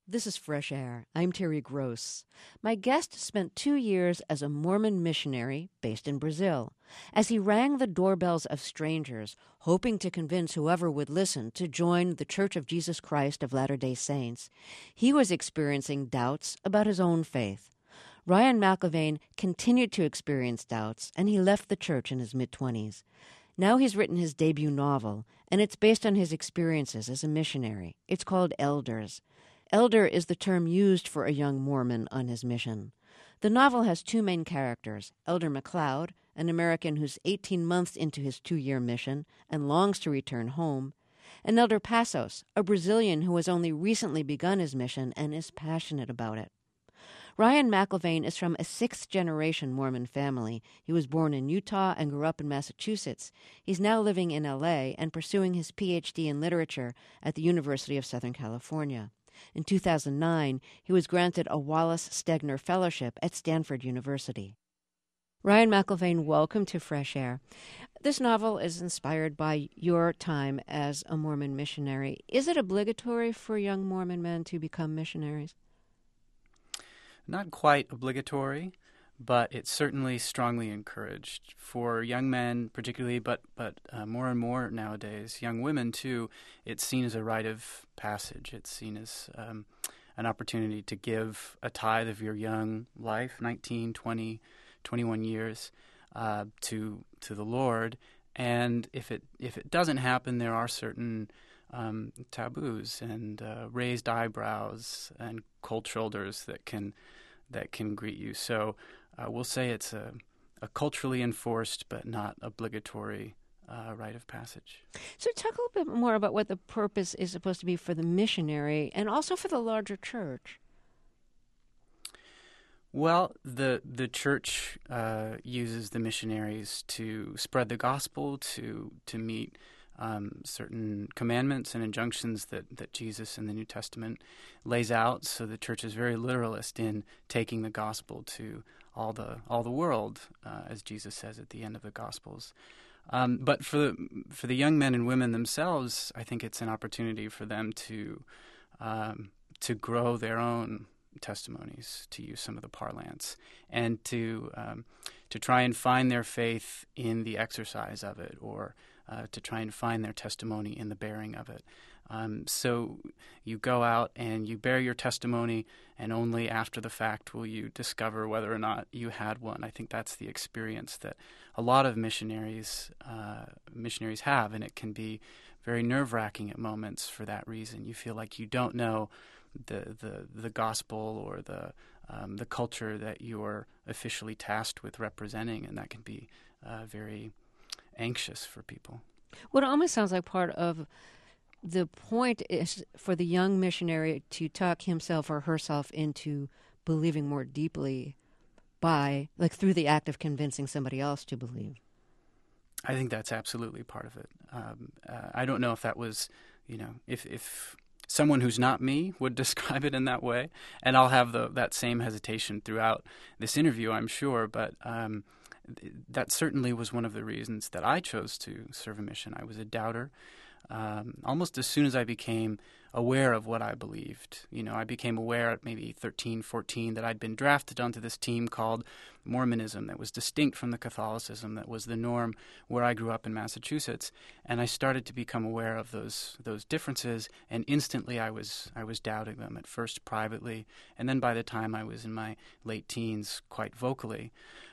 This is Fresh Air. I'm Terry Gross. My guest spent 2 years as a Mormon missionary based in Brazil. As he rang the doorbells of strangers, hoping to convince whoever would listen to join the Church of Jesus Christ of Latter-day Saints, he was experiencing doubts about his own faith. Ryan McIlvaine continued to experience doubts, and he left the church in his mid-20s. Now he's written his debut novel, and it's based on his experiences as a missionary. It's called Elders. Elder is the term used for a young Mormon on his mission. The novel has two main characters, Elder McLeod, an American who's 18 months into his 2-year mission and longs to return home, and Elder Passos, a Brazilian who has only recently begun his mission and is passionate about it. Ryan McIlvaine is from a 6th-generation Mormon family. He was born in Utah and grew up in Massachusetts. He's now living in L.A. and pursuing his Ph.D. in literature at the University of Southern California. In 2009, he was granted a Wallace Stegner Fellowship at Stanford University. Ryan McIlvaine, welcome to Fresh Air. This novel is inspired by your time as a Mormon missionary. Is it obligatory for young Mormon men to become missionaries? Not quite obligatory, but it's certainly strongly encouraged for young men particularly, but more and more nowadays, young women too. It's seen as a rite of passage. It's seen as an opportunity to give a tithe of your young life, 19, 20, 21 years, to the Lord. And if it doesn't happen, there are certain taboos and raised eyebrows and cold shoulders that can greet you. So we'll say it's a culturally enforced but not obligatory rite of passage. So talk a little bit more about what the purpose is supposed to be for the missionary and also for the larger church. Well, the church uses the missionaries to spread the gospel, to meet certain commandments and injunctions that Jesus in the New Testament lays out. So the church is very literalist in taking the gospel to all the world, as Jesus says at the end of the Gospels. But for the young men and women themselves, I think it's an opportunity for them to grow their own testimonies, to use some of the parlance, and to try and find their faith in the exercise of it, or to try and find their testimony in the bearing of it. So you go out and you bear your testimony, and only after the fact will you discover whether or not you had one. I think that's the experience that a lot of missionaries have, and it can be very nerve-wracking at moments for that reason. You feel like you don't know the gospel or the culture that you're officially tasked with representing, and that can be very anxious for people. Well, it almost sounds like part of the point is for the young missionary to talk himself or herself into believing more deeply through the act of convincing somebody else to believe. I think that's absolutely part of it. I don't know if that was, if someone who's not me would describe it in that way, and I'll have that same hesitation throughout this interview, I'm sure, but that certainly was one of the reasons that I chose to serve a mission. I was a doubter. Almost as soon as I became aware of what I believed, I became aware at maybe 13, 14 that I'd been drafted onto this team called Mormonism that was distinct from the Catholicism that was the norm where I grew up in Massachusetts. And I started to become aware of those differences, and instantly I was doubting them, at first privately, and then by the time I was in my late teens, quite vocally.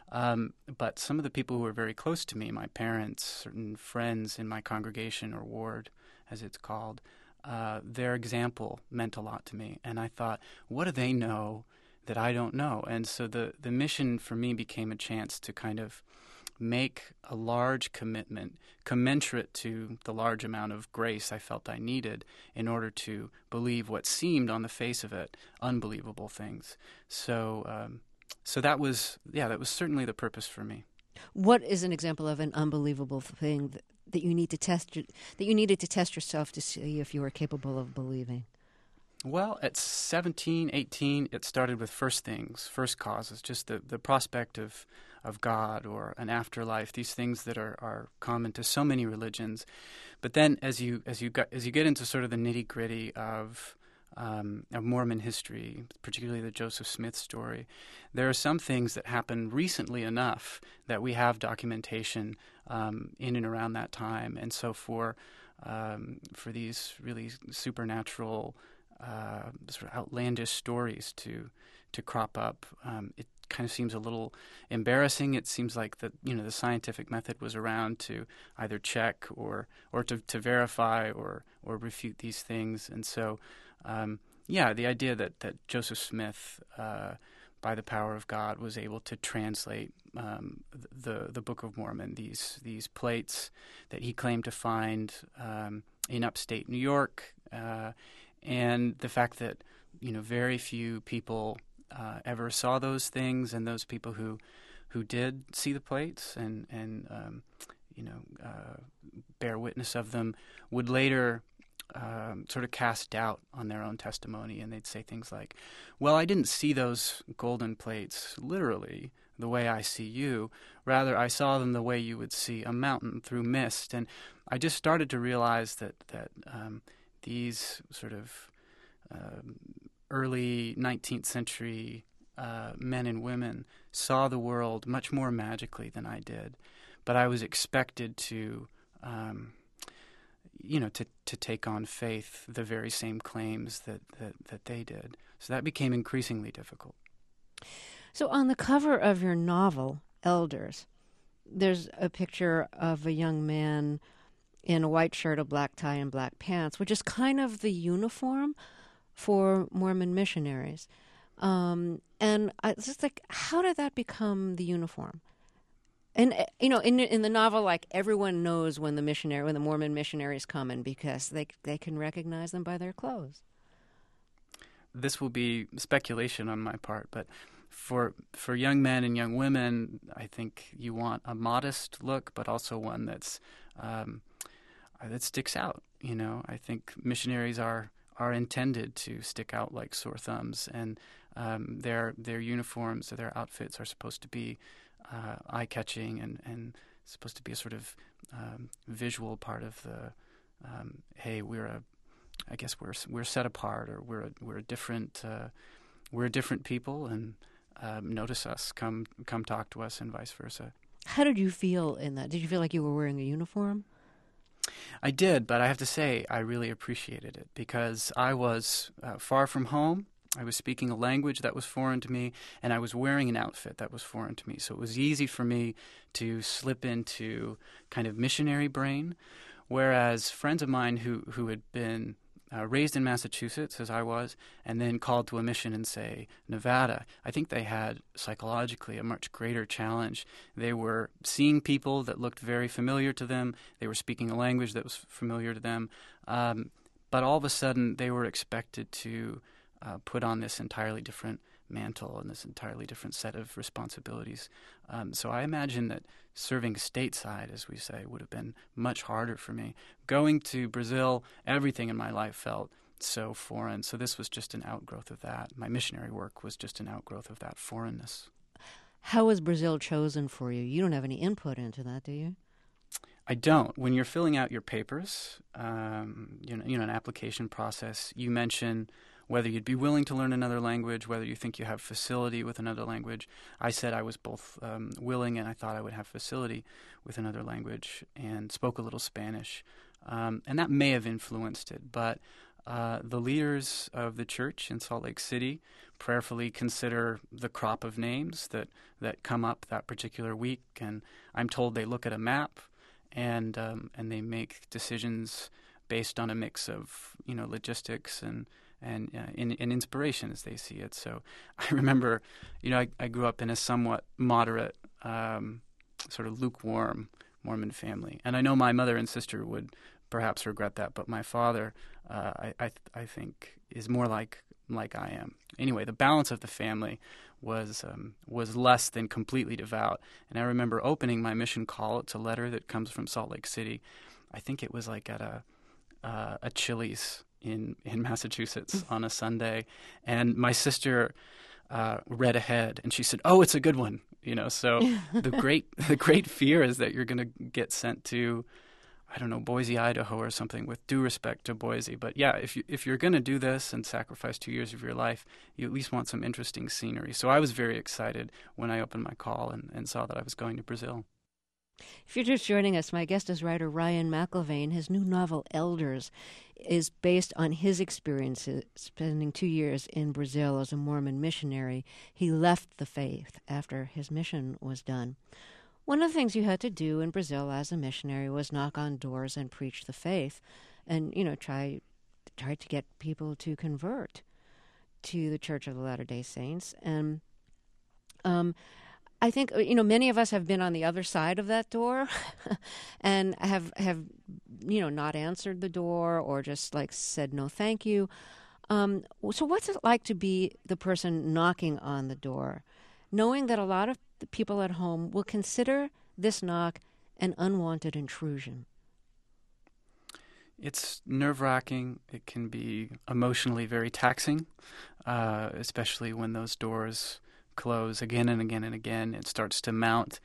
But some of the people who were very close to me, my parents, certain friends in my congregation or ward, as it's called, their example meant a lot to me. And I thought, what do they know that I don't know? And so the mission for me became a chance to kind of make a large commitment commensurate to the large amount of grace I felt I needed in order to believe what seemed on the face of it unbelievable things. So that was certainly the purpose for me. What is an example of an unbelievable thing that you need to test, that you needed to test yourself to see if you were capable of believing? Well, at 17, 18, it started with first causes, just the prospect of God or an afterlife, these things that are common to so many religions. But then as you get into sort of the nitty-gritty of of Mormon history, particularly the Joseph Smith story, there are some things that happened recently enough that we have documentation in and around that time. And so for these really supernatural, sort of outlandish stories to crop up, it kind of seems a little embarrassing. It seems like the scientific method was around to either check or to verify or refute these things. And so, the idea that Joseph Smith, by the power of God, was able to translate the Book of Mormon, these plates that he claimed to find in upstate New York, and the fact that very few people ever saw those things, and those people who did see the plates and bear witness of them would later sort of cast doubt on their own testimony, and they'd say things like, well, I didn't see those golden plates literally the way I see you. Rather, I saw them the way you would see a mountain through mist. And I just started to realize that these sort of early 19th century men and women saw the world much more magically than I did. But I was expected to take on faith the very same claims that they did. So that became increasingly difficult. So on the cover of your novel, Elders, there's a picture of a young man in a white shirt, a black tie, and black pants, which is kind of the uniform for Mormon missionaries. And it's just like, how did that become the uniform? And in the novel, like, everyone knows when the Mormon missionaries come in because they can recognize them by their clothes. This will be speculation on my part, but for young men and young women, I think you want a modest look, but also one that sticks out. I think missionaries are intended to stick out like sore thumbs, and their uniforms or their outfits are supposed to be eye-catching and supposed to be a sort of visual part of the hey, we're set apart, or we're a different people, and notice us, come talk to us, and vice versa. How did you feel in that? Did you feel like you were wearing a uniform? I did, but I have to say I really appreciated it because I was far from home. I was speaking a language that was foreign to me, and I was wearing an outfit that was foreign to me. So it was easy for me to slip into kind of missionary brain, whereas friends of mine who had been raised in Massachusetts, as I was, and then called to a mission in, say, Nevada, I think they had psychologically a much greater challenge. They were seeing people that looked very familiar to them. They were speaking a language that was familiar to them. But all of a sudden, they were expected to put on this entirely different mantle and this entirely different set of responsibilities. So I imagine that serving stateside, as we say, would have been much harder for me. Going to Brazil, everything in my life felt so foreign. So this was just an outgrowth of that. My missionary work was just an outgrowth of that foreignness. How was Brazil chosen for you? You don't have any input into that, do you? I don't. When you're filling out your papers, an application process, you mention whether you'd be willing to learn another language, whether you think you have facility with another language. I said I was both willing, and I thought I would have facility with another language, and spoke a little Spanish. And that may have influenced it, but the leaders of the church in Salt Lake City prayerfully consider the crop of names that come up that particular week, and I'm told they look at a map and they make decisions based on a mix of logistics and inspiration as they see it. So I remember, I grew up in a somewhat moderate, sort of lukewarm Mormon family, and I know my mother and sister would perhaps regret that, but my father, I think, is more like I am. Anyway, the balance of the family was less than completely devout, and I remember opening my mission call. It's a letter that comes from Salt Lake City. I think it was like at a Chili's in Massachusetts on a Sunday, and my sister read ahead, and she said, "Oh, it's a good one." So the great fear is that you're going to get sent to I don't know, Boise, Idaho or something, with due respect to Boise. But yeah, if you're going to do this and sacrifice 2 years of your life, you at least want some interesting scenery. So I was very excited when I opened my call and saw that I was going to Brazil. If you're just joining us, my guest is writer Ryan McIlvaine. His new novel, Elders, is based on his experiences spending 2 years in Brazil as a Mormon missionary. He left the faith after his mission was done. One of the things you had to do in Brazil as a missionary was knock on doors and preach the faith and, try to get people to convert to the Church of the Latter-day Saints. And I think, many of us have been on the other side of that door and have not answered the door or just said no thank you. So what's it like to be the person knocking on the door, knowing that a lot of the people at home will consider this knock an unwanted intrusion? It's nerve-wracking. It can be emotionally very taxing, especially when those doors close again and again and again. It starts to mount.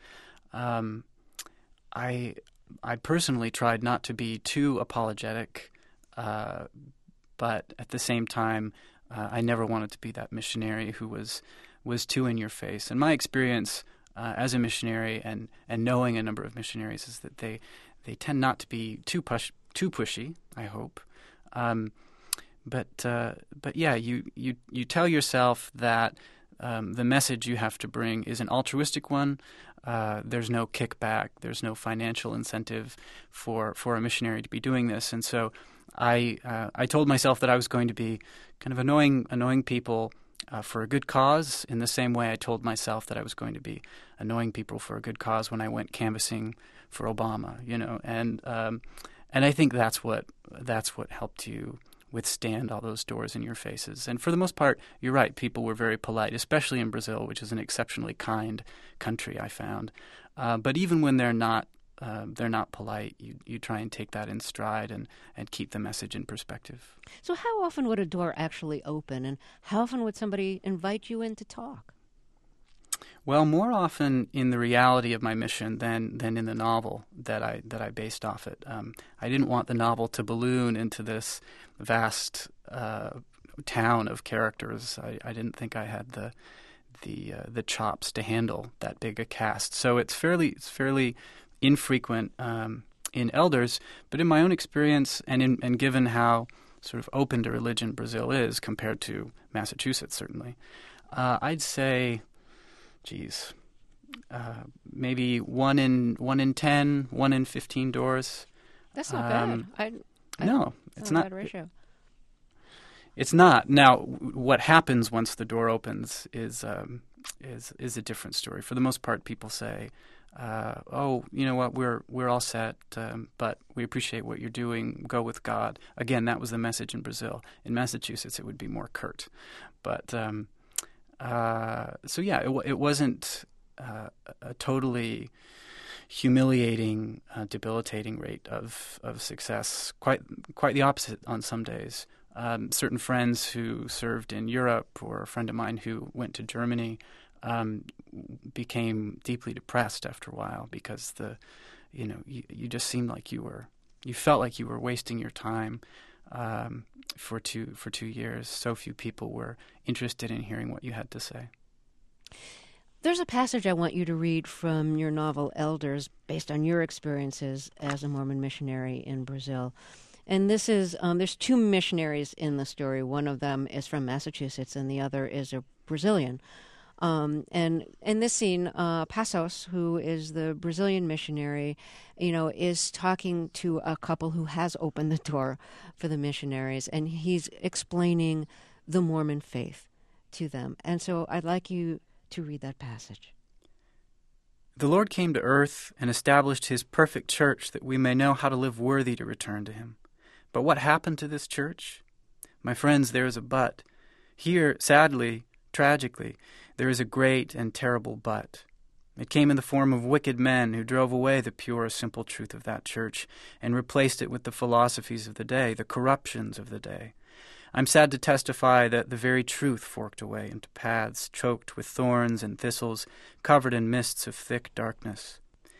I personally tried not to be too apologetic, but at the same time, I never wanted to be that missionary who was too in your face. And my experience as a missionary and knowing a number of missionaries is that they tend not to be too pushy, I hope. But yeah, you tell yourself that the message you have to bring is an altruistic one. There's no kickback. There's no financial incentive for a missionary to be doing this. And so I told myself that I was going to be kind of annoying people for a good cause, in the same way I told myself that I was going to be annoying people for a good cause when I went canvassing for Obama, and I think that's what helped you withstand all those doors in your faces. And for the most part, you're right, people were very polite, especially in Brazil, which is an exceptionally kind country, I found. But even when they're not polite, you try and take that in stride and keep the message in perspective. So how often would a door actually open, and how often would somebody invite you in to talk? Well, more often in the reality of my mission than in the novel that I based off it. I didn't want the novel to balloon into this vast town of characters. I didn't think I had the chops to handle that big a cast. So it's fairly infrequent in Elders, but in my own experience and given how sort of open to religion Brazil is compared to Massachusetts, certainly, I'd say, maybe 1 in 10, 1 in 15 doors. That's not bad. No, it's not. Bad ratio. It's not. Now, what happens once the door opens is a different story. For the most part, people say, "Oh, you know what? We're all set, but we appreciate what you're doing. Go with God." Again, that was the message in Brazil. In Massachusetts, it would be more curt, but. So yeah, it wasn't a totally humiliating, debilitating rate of success. Quite the opposite on some days. Certain friends who served in Europe, or a friend of mine who went to Germany, became deeply depressed after a while because you just seemed like you felt like you were wasting your time. For 2 years, so few people were interested in hearing what you had to say. There's a passage I want you to read from your novel Elders, based on your experiences as a Mormon missionary in Brazil. And this is, there's 2 missionaries in the story. One of them is from Massachusetts, and the other is a Brazilian. And in this scene, Passos, who is the Brazilian missionary, is talking to a couple who has opened the door for the missionaries, and he's explaining the Mormon faith to them. And so I'd like you to read that passage. The Lord came to earth and established his perfect church that we may know how to live worthy to return to him. But what happened to this church? My friends, there is a but. Here, sadly, tragically, there is a great and terrible but. It came in the form of wicked men who drove away the pure, simple truth of that church and replaced it with the philosophies of the day, the corruptions of the day. I'm sad to testify that the very truth forked away into paths choked with thorns and thistles, covered in mists of thick darkness.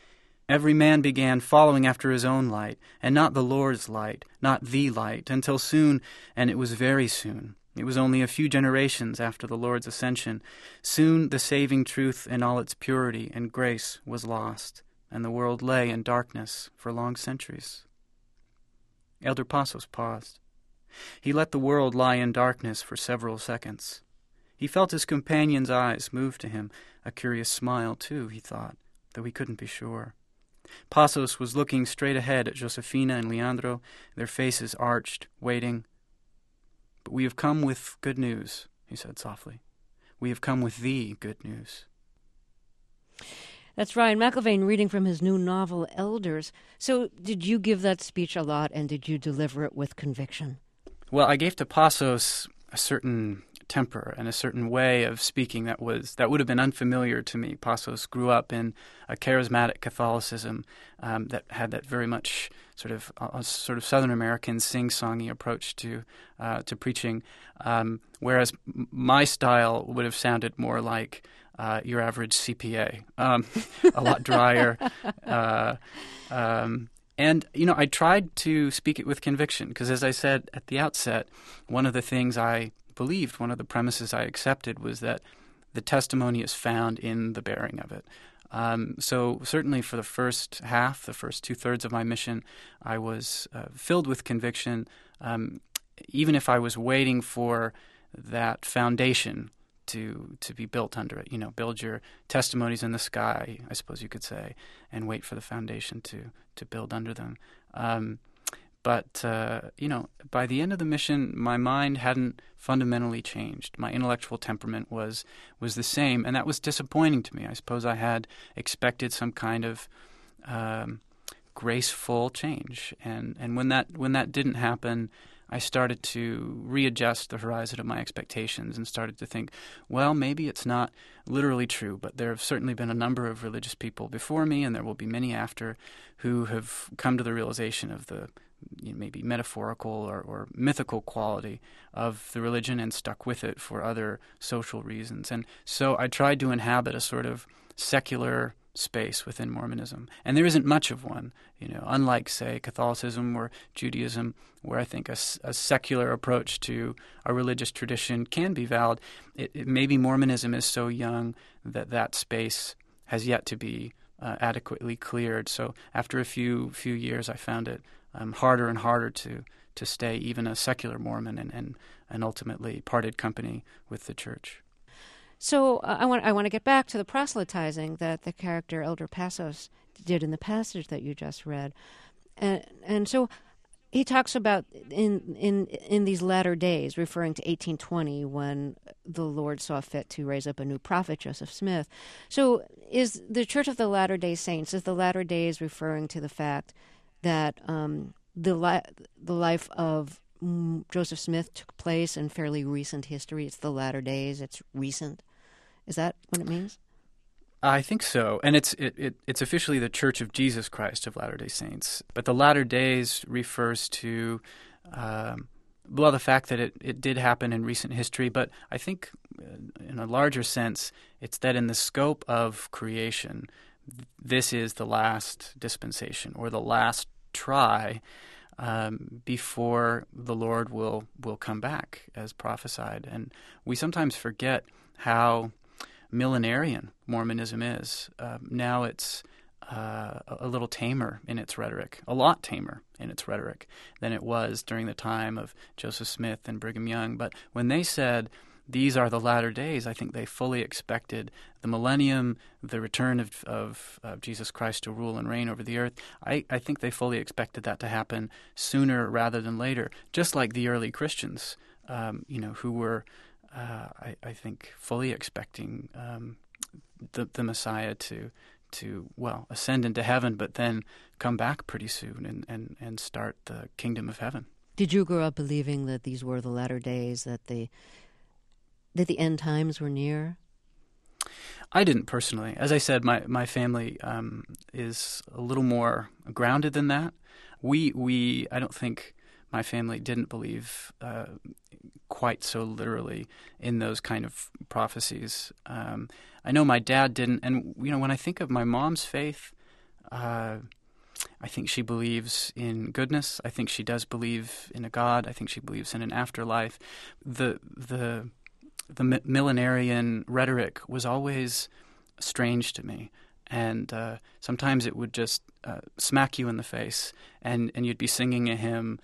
Every man began following after his own light, and not the Lord's light, not the light, until soon, and it was very soon. It was only a few generations after the Lord's ascension. Soon the saving truth in all its purity and grace was lost, and the world lay in darkness for long centuries. Elder Passos paused. He let the world lie in darkness for several seconds. He felt his companion's eyes move to him, a curious smile, too, he thought, though he couldn't be sure. Passos was looking straight ahead at Josefina and Leandro, their faces arched, waiting. "But we have come with good news," he said softly. "We have come with the good news." That's Ryan McIlvaine reading from his new novel, Elders. So did you give that speech a lot, and did you deliver it with conviction? Well, I gave to Passos a certain temper and a certain way of speaking that would have been unfamiliar to me. Passos grew up in a charismatic Catholicism that had that very much sort of Southern American sing-songy approach to preaching, whereas my style would have sounded more like your average CPA, a lot drier. And, I tried to speak it with conviction because, as I said at the outset, one of the things I believed, one of the premises I accepted was that the testimony is found in the bearing of it. So certainly for the first half, the first two-thirds of my mission, I was filled with conviction, even if I was waiting for that foundation to be built under it. Build your testimonies in the sky, I suppose you could say, and wait for the foundation to build under them. But by the end of the mission, my mind hadn't fundamentally changed. My intellectual temperament was the same, and that was disappointing to me. I suppose I had expected some kind of graceful change, and when that didn't happen, I started to readjust the horizon of my expectations and started to think, well, maybe it's not literally true, but there have certainly been a number of religious people before me, and there will be many after, who have come to the realization of the maybe metaphorical or mythical quality of the religion and stuck with it for other social reasons. And so I tried to inhabit a sort of secular space within Mormonism. And there isn't much of one, unlike, say, Catholicism or Judaism, where I think a secular approach to a religious tradition can be valid. Maybe Mormonism is so young that space has yet to be adequately cleared. So after a few years, I found it harder and harder to stay even a secular Mormon and ultimately parted company with the church. So I want to get back to the proselytizing that the character Elder Passos did in the passage that you just read, and so he talks about in these latter days, referring to 1820 when the Lord saw fit to raise up a new prophet, Joseph Smith. So is the Church of the Latter-day Saints, is the latter days referring to the fact that the life of Joseph Smith took place in fairly recent history? It's the latter days. It's recent. Is that what it means? I think so, and it's officially the Church of Jesus Christ of Latter-day Saints. But the latter days refers to the fact that it did happen in recent history. But I think, in a larger sense, it's that in the scope of creation, this is the last dispensation or the last try before the Lord will come back as prophesied. And we sometimes forget how millenarian Mormonism is. Now it's a little tamer in its rhetoric, a lot tamer in its rhetoric than it was during the time of Joseph Smith and Brigham Young. But when they said, these are the latter days, I think they fully expected the millennium, the return of Jesus Christ to rule and reign over the earth. I think they fully expected that to happen sooner rather than later, just like the early Christians, who were I think fully expecting the Messiah to ascend into heaven, but then come back pretty soon and start the kingdom of heaven. Did you grow up believing that these were the latter days, that the end times were near? I didn't personally. As I said, my family is a little more grounded than that. I don't think my family didn't believe quite so literally in those kind of prophecies. I know my dad didn't, and when I think of my mom's faith, I think she believes in goodness. I think she does believe in a God. I think she believes in an afterlife. The millenarian rhetoric was always strange to me, and sometimes it would just smack you in the face, and you'd be singing a hymn,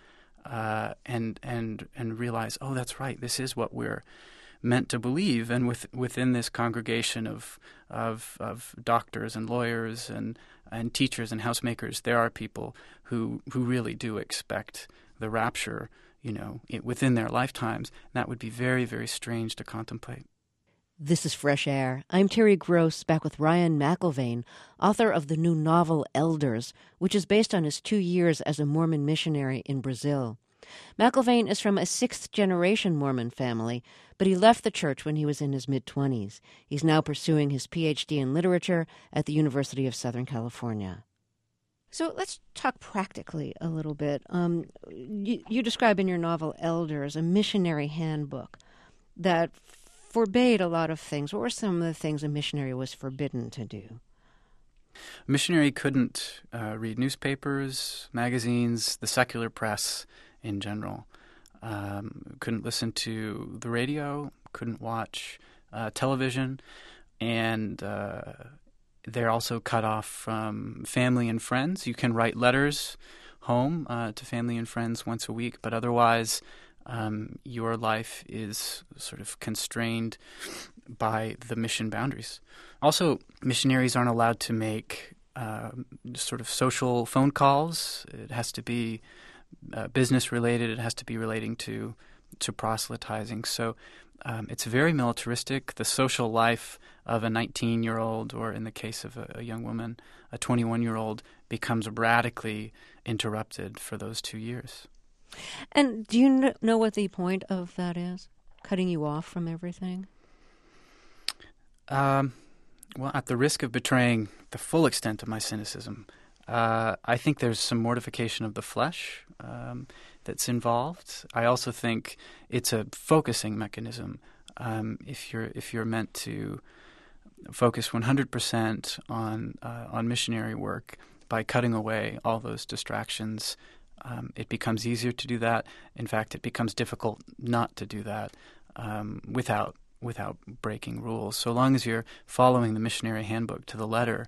and realize, oh, that's right, this is what we're meant to believe. And within this congregation of doctors and lawyers and teachers and housemakers, there are people who really do expect the rapture, within their lifetimes. And that would be very, very strange to contemplate. This is Fresh Air. I'm Terry Gross, back with Ryan McIlvaine, author of the new novel Elders, which is based on his 2 years as a Mormon missionary in Brazil. McIlvaine is from a sixth-generation Mormon family, but he left the church when he was in his mid-20s. He's now pursuing his Ph.D. in literature at the University of Southern California. So let's talk practically a little bit. You describe in your novel Elders a missionary handbook that forbade a lot of things. What were some of the things a missionary was forbidden to do? A missionary couldn't read newspapers, magazines, the secular press in general. Couldn't listen to the radio, couldn't watch television, and they're also cut off from family and friends. You can write letters home to family and friends once a week, but otherwise your life is sort of constrained by the mission boundaries. Also, missionaries aren't allowed to make sort of social phone calls. It has to be business related. It has to be relating to proselytizing. So it's very militaristic. The social life of a 19-year-old, or in the case of a young woman, a 21-year-old, becomes radically interrupted for those 2 years. And do you know what the point of that is? Cutting you off from everything? Well, at the risk of betraying the full extent of my cynicism, I think there's some mortification of the flesh that's involved. I also think it's a focusing mechanism. If you're meant to focus 100% on missionary work, by cutting away all those distractions, it becomes easier to do that. In fact, it becomes difficult not to do that without breaking rules. So long as you're following the missionary handbook to the letter,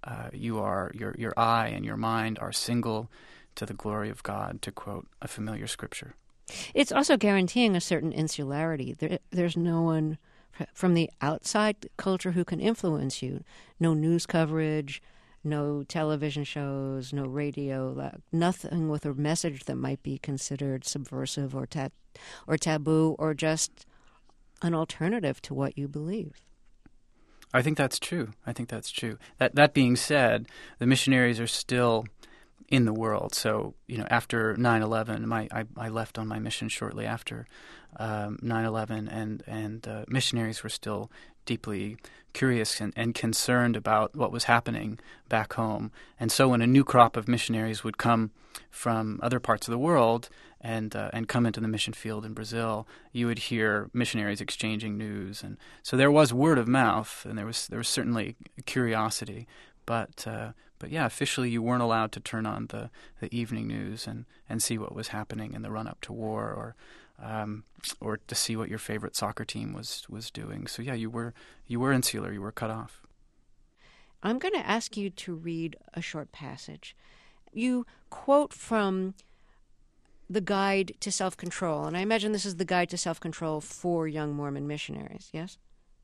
your eye and your mind are single to the glory of God, to quote a familiar scripture. It's also guaranteeing a certain insularity. There's no one from the outside culture who can influence you. No news coverage, no television shows, no radio, nothing with a message that might be considered subversive or taboo, or just an alternative to what you believe. I think that's true. That being said, the missionaries are still in the world. So, after 9/11, I left on my mission shortly after 9/11, and missionaries were still deeply curious and concerned about what was happening back home. And so when a new crop of missionaries would come from other parts of the world and come into the mission field in Brazil, you would hear missionaries exchanging news. And so there was word of mouth, and there was certainly curiosity. But yeah, officially you weren't allowed to turn on the evening news and see what was happening in the run-up to war, or to see what your favorite soccer team was doing. So yeah, you were insular, you were cut off. I'm going to ask you to read a short passage. You quote from the Guide to Self-Control, and I imagine this is the Guide to Self-Control for young Mormon missionaries, yes?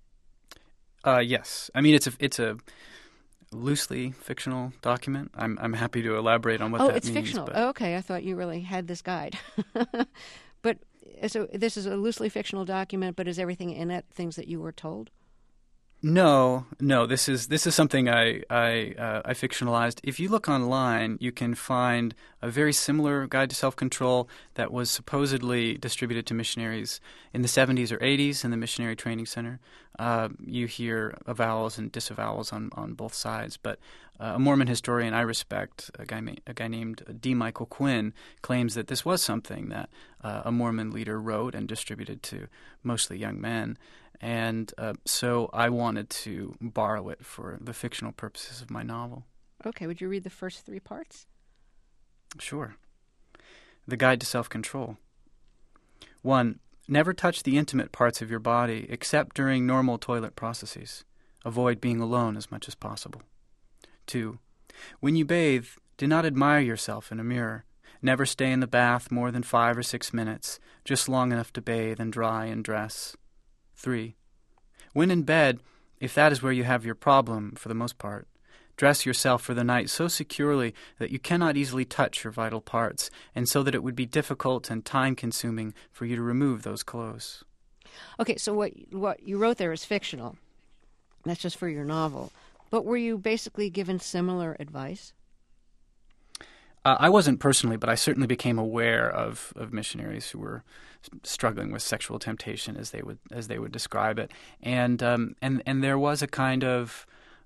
Yes. I mean, it's a loosely fictional document. I'm happy to elaborate on what that means. Oh, it's fictional. Oh, okay, I thought you really had this guide. But so this is a loosely fictional document, but is everything in it things that you were told? No. This is something I fictionalized. If you look online, you can find a very similar Guide to Self-Control that was supposedly distributed to missionaries in the 70s or 80s in the Missionary Training Center. You hear avowals and disavowals on both sides, but a Mormon historian I respect, a guy named D. Michael Quinn, claims that this was something that a Mormon leader wrote and distributed to mostly young men. And so I wanted to borrow it for the fictional purposes of my novel. Okay, would you read the first 3 parts? Sure. The Guide to Self-Control. 1. Never touch the intimate parts of your body except during normal toilet processes. Avoid being alone as much as possible. 2. When you bathe, do not admire yourself in a mirror. Never stay in the bath more than 5 or 6 minutes, just long enough to bathe and dry and dress. 3. When in bed, if that is where you have your problem, for the most part, dress yourself for the night so securely that you cannot easily touch your vital parts, and so that it would be difficult and time-consuming for you to remove those clothes. Okay, so what you wrote there is fictional. That's just for your novel. But were you basically given similar advice? I wasn't personally, but I certainly became aware of missionaries who were struggling with sexual temptation, as they would describe it, and there was a kind of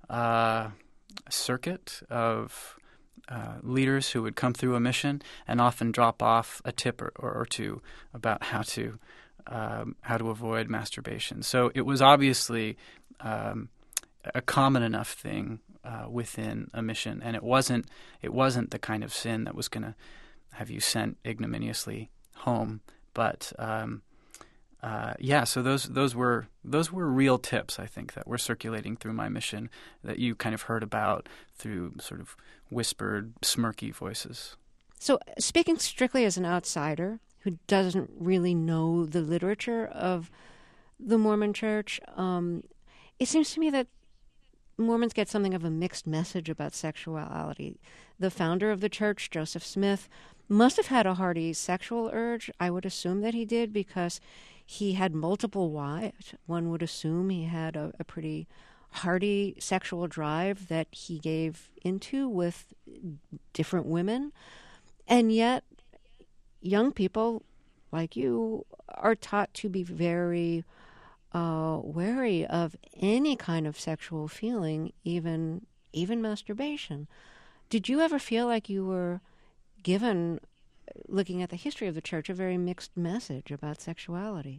circuit of leaders who would come through a mission and often drop off a tip or two about how to avoid masturbation. So it was obviously a common enough thing within a mission, and it wasn't the kind of sin that was going to have you sent ignominiously home. But so those were real tips, I think, that were circulating through my mission that you kind of heard about through sort of whispered, smirky voices. So speaking strictly as an outsider who doesn't really know the literature of the Mormon Church, it seems to me that Mormons get something of a mixed message about sexuality. The founder of the church, Joseph Smith, must have had a hearty sexual urge. I would assume that he did because he had multiple wives. One would assume he had a pretty hearty sexual drive that he gave into with different women. And yet, young people like you are taught to be very wary of any kind of sexual feeling, even masturbation. Did you ever feel like you were given, looking at the history of the church, a very mixed message about sexuality?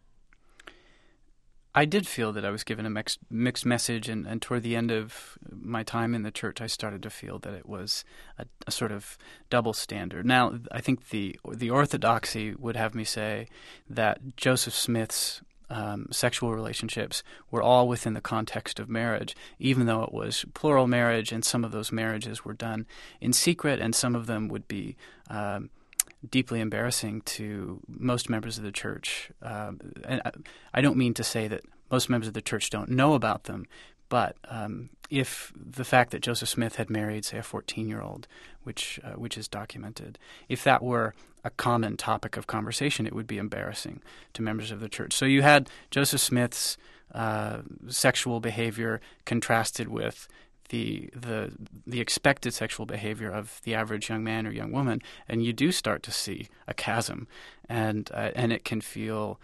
I did feel that I was given a mixed message, and toward the end of my time in the church, I started to feel that it was a sort of double standard. Now, I think the orthodoxy would have me say that Joseph Smith's sexual relationships were all within the context of marriage, even though it was plural marriage, and some of those marriages were done in secret, and some of them would be deeply embarrassing to most members of the church. And I don't mean to say that most members of the church don't know about them, but if the fact that Joseph Smith had married, say, a 14-year-old, which is documented, if that were a common topic of conversation, it would be embarrassing to members of the church. So you had Joseph Smith's sexual behavior contrasted with the expected sexual behavior of the average young man or young woman, and you do start to see a chasm, and it can feel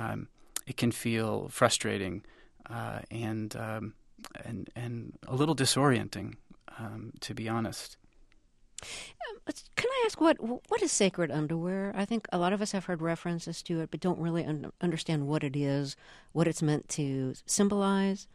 frustrating and a little disorienting, to be honest. Can I ask what is sacred underwear? I think a lot of us have heard references to it, but don't really understand what it is, what it's meant to symbolize.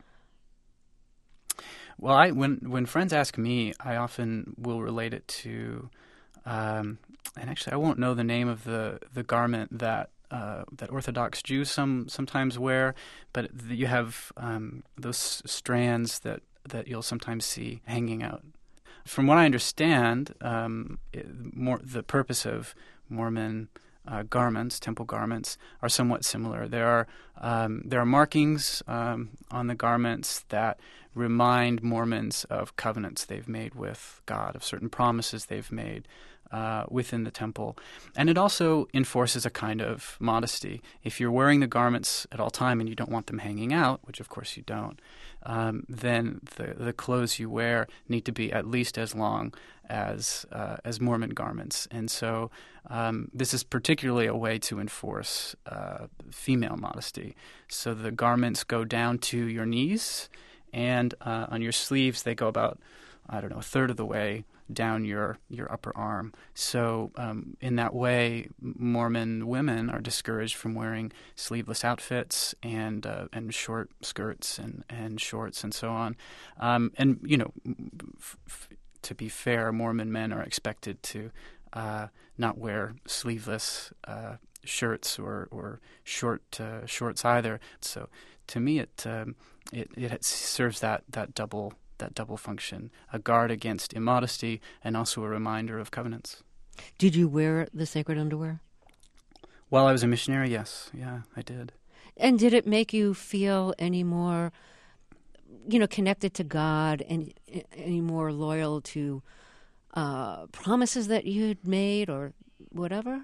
Well, when friends ask me, I often will relate it to, and actually I won't know the name of the garment that Orthodox Jews sometimes wear, but you have those strands that you'll sometimes see hanging out. From what I understand, the purpose of Mormon garments, temple garments, are somewhat similar. There are markings on the garments that remind Mormons of covenants they've made with God, of certain promises they've made within the temple. And it also enforces a kind of modesty. If you're wearing the garments at all time and you don't want them hanging out, which of course you don't, then the clothes you wear need to be at least as long as Mormon garments. And so this is particularly a way to enforce female modesty. So the garments go down to your knees, and on your sleeves they go about, a third of the way down your upper arm. So in that way, Mormon women are discouraged from wearing sleeveless outfits and short skirts and shorts and so on. to be fair, Mormon men are expected to not wear sleeveless shirts or shorts either. So to me, it serves that double function: a guard against immodesty and also a reminder of covenants. Did you wear the sacred underwear? While I was a missionary, yes, yeah, I did. And did it make you feel any more, connected to God and any more loyal to promises that you'd made or whatever?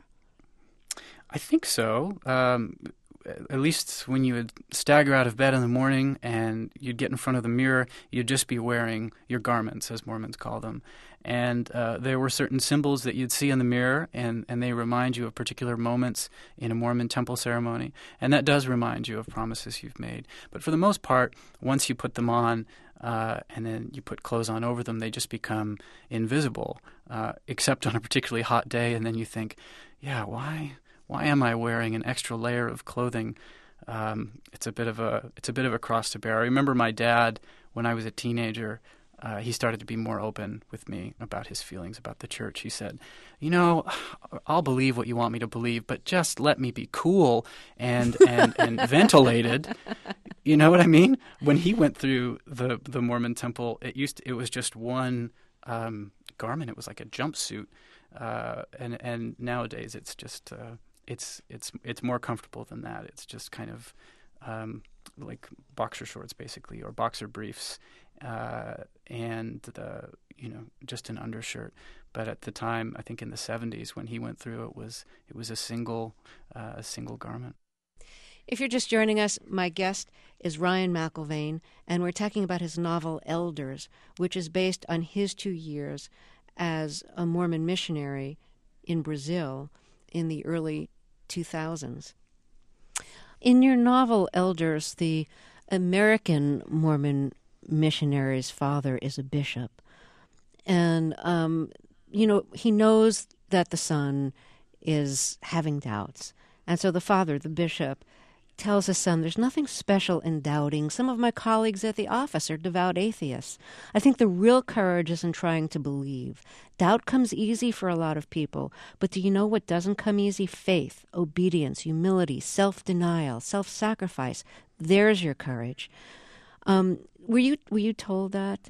I think so. At least when you would stagger out of bed in the morning and you'd get in front of the mirror, you'd just be wearing your garments, as Mormons call them. And there were certain symbols that you'd see in the mirror, and they remind you of particular moments in a Mormon temple ceremony. And that does remind you of promises you've made. But for the most part, once you put them on and then you put clothes on over them, they just become invisible, except on a particularly hot day. And then you think, yeah, why am I wearing an extra layer of clothing? It's a bit of a cross to bear. I remember my dad, when I was a teenager, he started to be more open with me about his feelings about the church. He said, I'll believe what you want me to believe, but just let me be cool and ventilated. You know what I mean? When he went through the Mormon temple, it was just one garment. It was like a jumpsuit, and nowadays it's just it's more comfortable than that. It's just kind of like boxer shorts, basically, or boxer briefs, and just an undershirt. But at the time, I think in the 70s, when he went through, it was a single garment. If you're just joining us, my guest is Ryan McIlvaine, and we're talking about his novel Elders, which is based on his 2 years as a Mormon missionary in Brazil in the early 2000s. In your novel Elders, the American Mormon missionary's father is a bishop. And, he knows that the son is having doubts. And so the father, the bishop, tells his son, there's nothing special in doubting. Some of my colleagues at the office are devout atheists. I think the real courage is in trying to believe. Doubt comes easy for a lot of people, but do you know what doesn't come easy? Faith, obedience, humility, self-denial, self-sacrifice. There's your courage. Were you told that?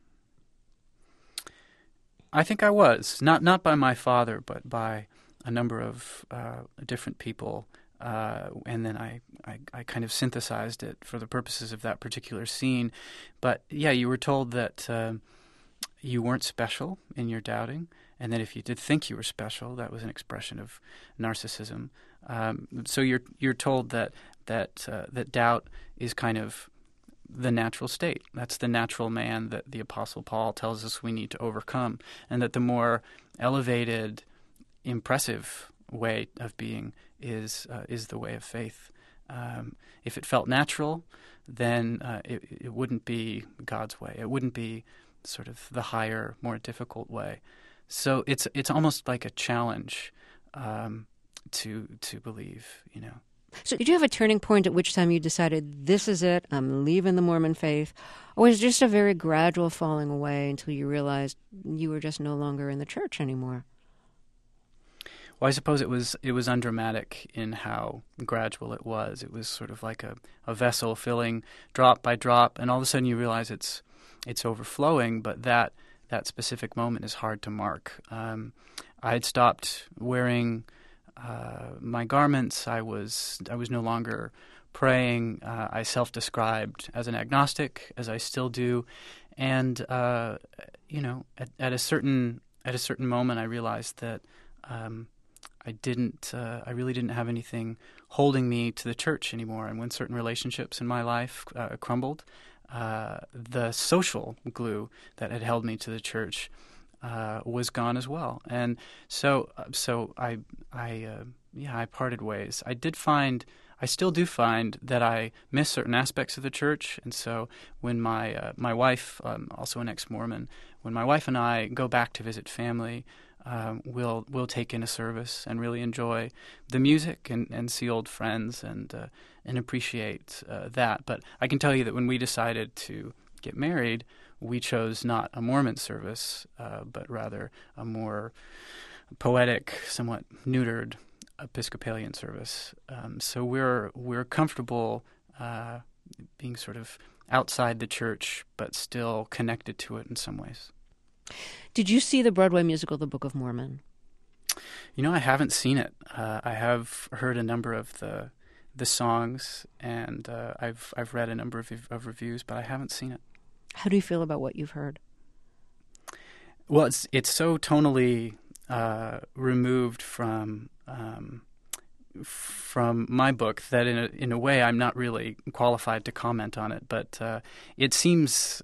I think I was, not by my father, but by a number of different people. And then I kind of synthesized it for the purposes of that particular scene. But yeah, you were told that you weren't special in your doubting, and that if you did think you were special, that was an expression of narcissism. So you're told that doubt is kind of the natural state. That's the natural man that the Apostle Paul tells us we need to overcome, and that the more elevated, impressive way of being is the way of faith. If it felt natural, then it wouldn't be God's way. It wouldn't be sort of the higher, more difficult way. So it's almost like a challenge to believe. So did you have a turning point at which time you decided, this is it, I'm leaving the Mormon faith? Or was it just a very gradual falling away until you realized you were just no longer in the church anymore? Well, I suppose it was undramatic in how gradual it was. It was sort of like a vessel filling drop by drop, and all of a sudden you realize it's overflowing, but that specific moment is hard to mark. I had stopped wearing my garments. I was no longer praying. I self-described as an agnostic, as I still do, and at a certain moment, I realized that I really didn't have anything holding me to the church anymore. And when certain relationships in my life crumbled, the social glue that had held me to the church was gone as well. And so I parted ways. I still do find that I miss certain aspects of the church. And so when my wife, also an ex-Mormon, when my wife and I go back to visit family, we'll take in a service and really enjoy the music and see old friends and appreciate that. But I can tell you that when we decided to get married, we chose not a Mormon service, but rather a more poetic, somewhat neutered Episcopalian service. So we're comfortable being sort of outside the church, but still connected to it in some ways. Did you see the Broadway musical, The Book of Mormon? I haven't seen it. I have heard a number of the songs, and I've read a number of reviews, but I haven't seen it. How do you feel about what you've heard? Well, it's so tonally removed from my book that in a way I'm not really qualified to comment on it. But it seems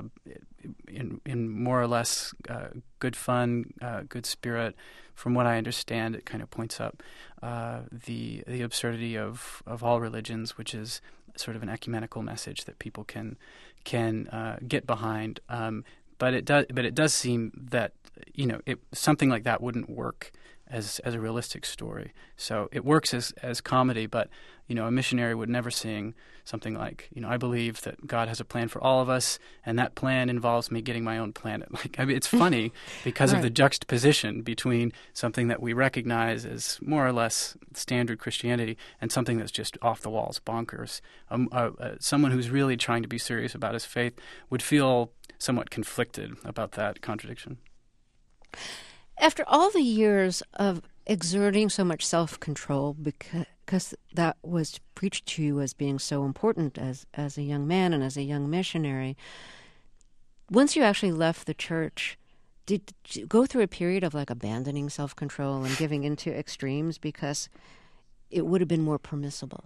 in more or less good fun, good spirit. From what I understand, it kind of points up the absurdity of all religions, which is sort of an ecumenical message that people can get behind. But it does seem that something like that wouldn't work as a realistic story. So it works as comedy, but a missionary would never sing something like, I believe that God has a plan for all of us, and that plan involves me getting my own planet. It's funny because of the juxtaposition between something that we recognize as more or less standard Christianity and something that's just off the walls, bonkers. Someone who's really trying to be serious about his faith would feel somewhat conflicted about that contradiction. After all the years of exerting so much self-control, because that was preached to you as being so important as a young man and as a young missionary, once you actually left the church, did you go through a period of abandoning self-control and giving into extremes because it would have been more permissible?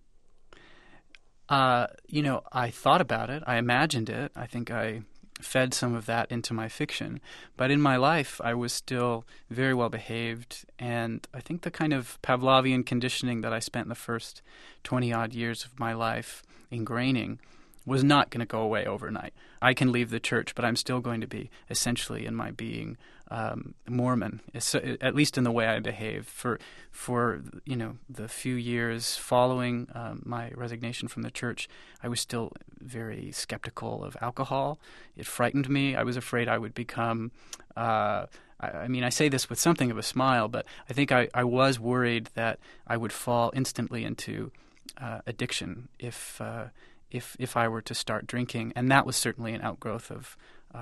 I thought about it. I imagined it. I think I fed some of that into my fiction. But in my life, I was still very well behaved. And I think the kind of Pavlovian conditioning that I spent the first 20-odd years of my life ingraining was not going to go away overnight. I can leave the church, but I'm still going to be essentially in my being Mormon, at least in the way I behave. For the few years following my resignation from the church, I was still very skeptical of alcohol. It frightened me. I was afraid I would become. I say this with something of a smile, but I think I was worried that I would fall instantly into addiction if I were to start drinking, and that was certainly an outgrowth of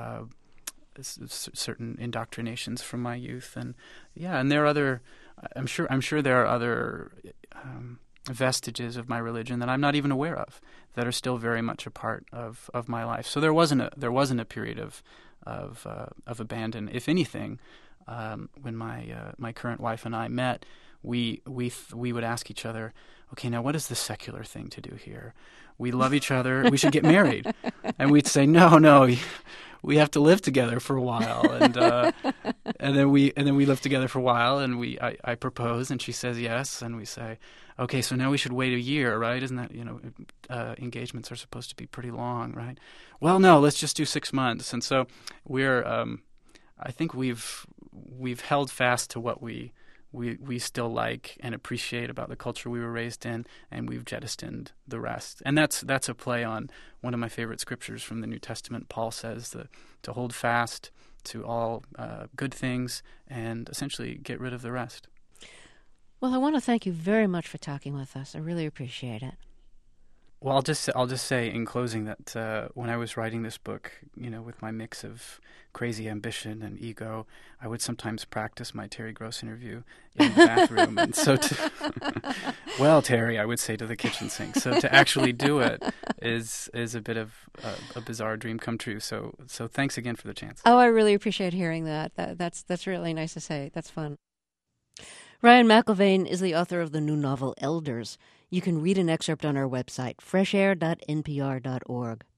certain indoctrinations from my youth, and there are other. I'm sure there are other vestiges of my religion that I'm not even aware of that are still very much a part of my life. So there wasn't a period of abandon. If anything, when my current wife and I met, we would ask each other, okay, now what is the secular thing to do here? We love each other. We should get married. And we'd say, no, we have to live together for a while. And then we live together for a while, and I propose, and she says yes, and we say, okay, so now we should wait a year, right? Isn't that, engagements are supposed to be pretty long, right? Well, no, let's just do 6 months. And so I think we've held fast to what we still like and appreciate about the culture we were raised in, and we've jettisoned the rest. And that's a play on one of my favorite scriptures from the New Testament. Paul says to hold fast to all good things and essentially get rid of the rest. Well, I want to thank you very much for talking with us. I really appreciate it. Well, I'll just say in closing that when I was writing this book, with my mix of crazy ambition and ego, I would sometimes practice my Terry Gross interview in the bathroom. And so well, Terry, I would say to the kitchen sink. So to actually do it is a bit of a bizarre dream come true. So thanks again for the chance. Oh, I really appreciate hearing that. That's really nice to say. That's fun. Ryan McIlvaine is the author of the new novel Elders. You can read an excerpt on our website, freshair.npr.org.